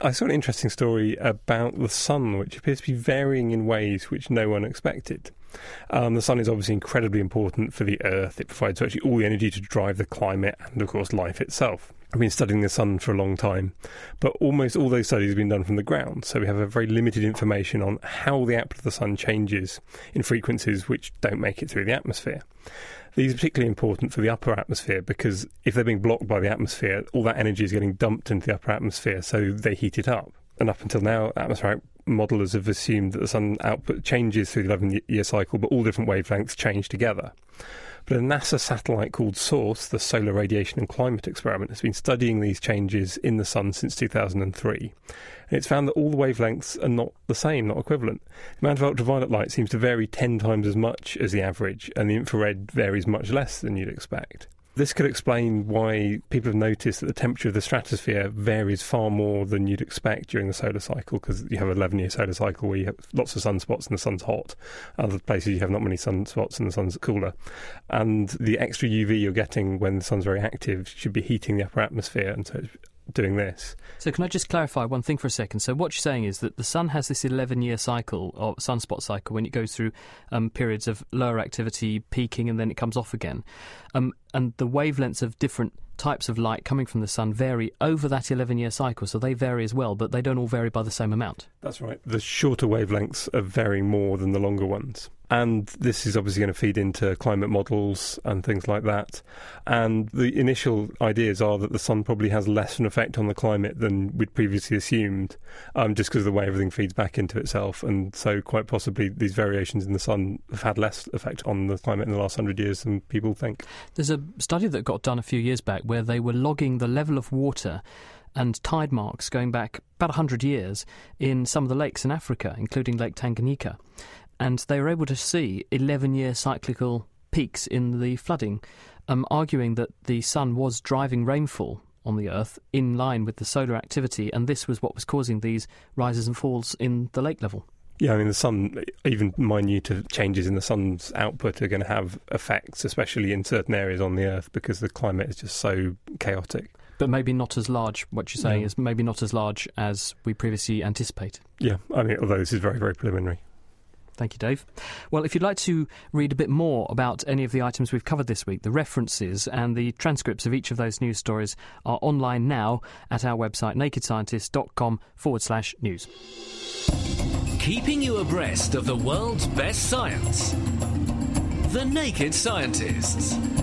I saw an interesting story about the sun, which appears to be varying in ways which no one expected. The sun is obviously incredibly important for the Earth. It provides virtually all the energy to drive the climate and, of course, life itself. I've been studying the sun for a long time, but almost all those studies have been done from the ground, so we have a very limited information on how the output of the sun changes in frequencies which don't make it through the atmosphere. These are particularly important for the upper atmosphere because if they're being blocked by the atmosphere, all that energy is getting dumped into the upper atmosphere, so they heat it up. And up until now, atmospheric modellers have assumed that the sun output changes through the 11-year cycle, but all different wavelengths change together. But a NASA satellite called SOURCE, the Solar Radiation and Climate Experiment, has been studying these changes in the sun since 2003. And it's found that all the wavelengths are not the same, not equivalent. The amount of ultraviolet light seems to vary 10 times as much as the average, and the infrared varies much less than you'd expect. This could explain why people have noticed that the temperature of the stratosphere varies far more than you'd expect during the solar cycle, because you have an 11-year solar cycle where you have lots of sunspots and the sun's hot. Other places you have not many sunspots and the sun's cooler. And the extra UV you're getting when the sun's very active should be heating the upper atmosphere, and so it's doing this. So can I just clarify one thing for a second? So what you're saying is that the sun has this 11-year cycle, or sunspot cycle, when it goes through periods of lower activity, peaking, and then it comes off again. And the wavelengths of different types of light coming from the sun vary over that 11-year cycle, so they vary as well, but they don't all vary by the same amount. That's right. The shorter wavelengths are varying more than the longer ones. And this is obviously going to feed into climate models and things like that. And the initial ideas are that the sun probably has less of an effect on the climate than we'd previously assumed, just because of the way everything feeds back into itself. And so quite possibly these variations in the sun have had less effect on the climate in the last 100 years than people think. There's a study that got done a few years back where they were logging the level of water and tide marks going back about 100 years in some of the lakes in Africa, including Lake Tanganyika. And they were able to see 11-year cyclical peaks in the flooding, arguing that the sun was driving rainfall on the Earth in line with the solar activity, and this was what was causing these rises and falls in the lake level. Yeah, I mean, the sun, even minute changes in the sun's output are going to have effects, especially in certain areas on the Earth, because the climate is just so chaotic. But maybe not as large, what you're saying is maybe not as large as we previously anticipated. Yeah, I mean, although this is very, very preliminary. Thank you, Dave. Well, if you'd like to read a bit more about any of the items we've covered this week, the references and the transcripts of each of those news stories are online now at our website, nakedscientist.com/news. Keeping you abreast of the world's best science. The Naked Scientists.